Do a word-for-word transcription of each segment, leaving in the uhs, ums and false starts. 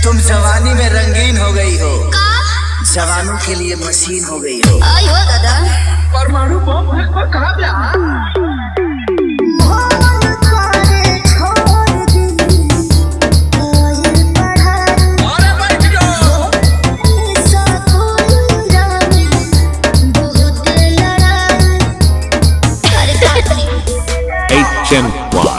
तुम जवानी में रंगीन हो गई हो, का? जवानों के लिए मशीन हो गई हो। आई हो दादा। परमाणु बम फेंक कहाँ पे आ? H M Y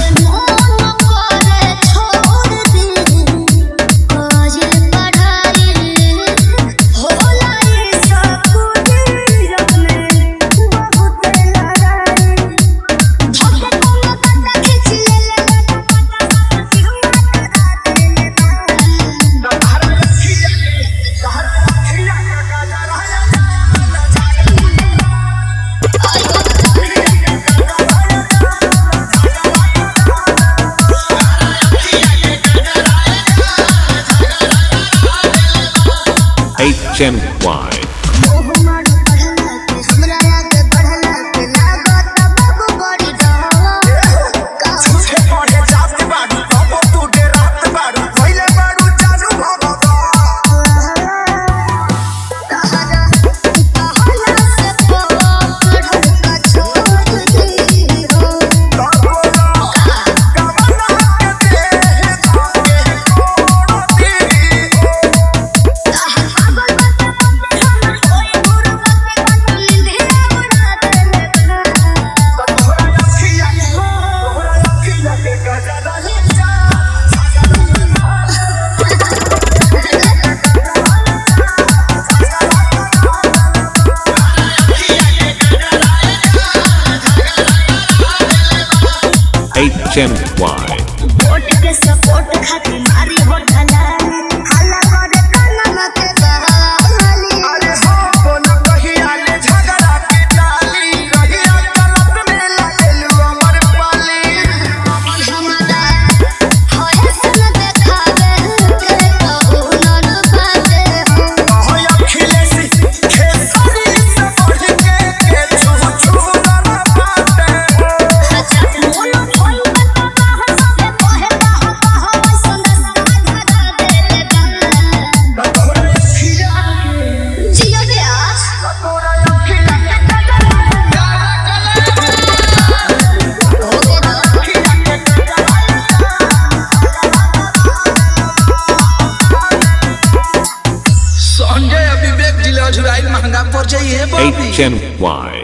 H M Y H M Y vote के सपोर्ट खातिर मारी हो ढलाली, हल्ला करे कानन के बहाली। अरे हो बोलो कहीं आले झगड़ा के डाली, कहीं गलत में लगेलू अमर पाली। हमारा होए सन देखावे के कहू न पाते हो। होय अखिलेश खेसारी से बढ़ के के छू छू ना पाते हो। अच्छा मोनो फोन में तो कह सबे कहे कह कह सन धगा दे बा। तोरा अखिया जियो दे आज तोरा अखिया के संजय विवेक जिला जुराइल महंगा पड़ जाइए H M Y